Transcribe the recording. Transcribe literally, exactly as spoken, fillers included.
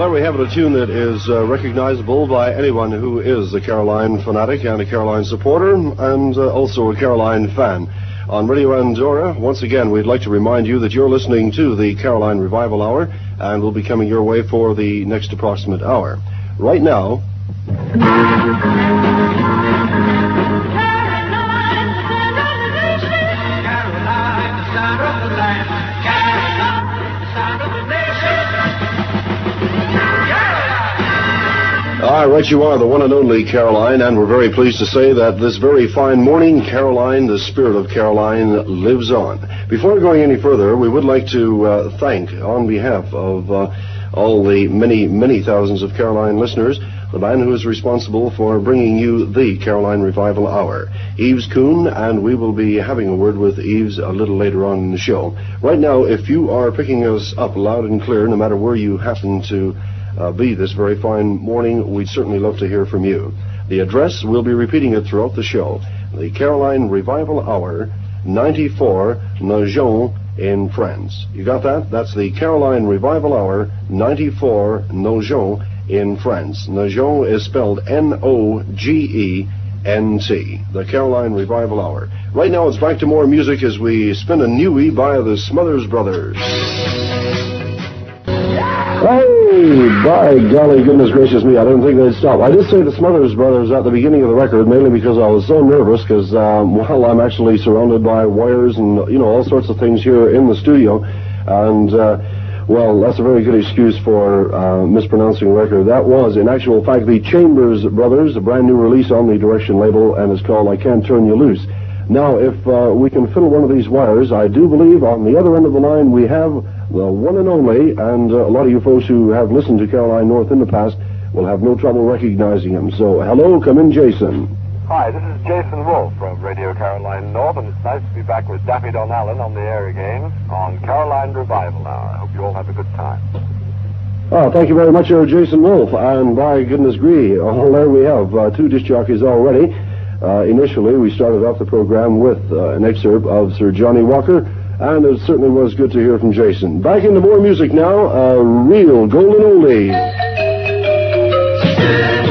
there we have it, a tune that is uh, recognizable by anyone who is a Caroline fanatic and a Caroline supporter and uh, also a Caroline fan. On Radio Andorra, once again, we'd like to remind you that you're listening to the Caroline Revival Hour, and we'll be coming your way for the next approximate hour. Right now... Ah, right you are, the one and only Caroline, and we're very pleased to say that this very fine morning, Caroline, the spirit of Caroline, lives on. Before going any further, we would like to uh, thank, on behalf of uh, all the many, many thousands of Caroline listeners, the man who is responsible for bringing you the Caroline Revival Hour, Yves Kuhn, and we will be having a word with Yves a little later on in the show. Right now, if you are picking us up loud and clear, no matter where you happen to Uh, be this very fine morning, we'd certainly love to hear from you. The address, we'll be repeating it throughout the show. The Caroline Revival Hour, ninety-four Nogent in France. You got that? That's the Caroline Revival Hour, ninety-four Nogent in France. Nogent is spelled N O G E N T. The Caroline Revival Hour. Right now it's back to more music as we spin a newie by the Smothers Brothers. Hey, by golly goodness gracious me, I didn't think they'd stop. I did say the Smothers Brothers at the beginning of the record, mainly because I was so nervous, because, um, well, I'm actually surrounded by wires and, you know, all sorts of things here in the studio, and, uh, well, that's a very good excuse for uh, mispronouncing a record. That was, in actual fact, the Chambers Brothers, a brand new release on the Direction label, and it's called I Can't Turn You Loose. Now, if uh, we can fiddle one of these wires, I do believe on the other end of the line we have the one and only, and uh, a lot of you folks who have listened to Caroline North in the past will have no trouble recognizing him. So, hello, come in, Jason. Hi, this is Jason Wolf from Radio Caroline North, and it's nice to be back with Daffy Donnellan on the air again on Caroline Revival Hour. I hope you all have a good time. Oh, thank you very much, uh, Jason Wolf, and by goodness gree, oh, there we have uh, two disc jockeys already. Uh, initially, we started off the program with uh, an excerpt of Sir Johnny Walker, and it certainly was good to hear from Jason. Back into more music now, a real golden oldie.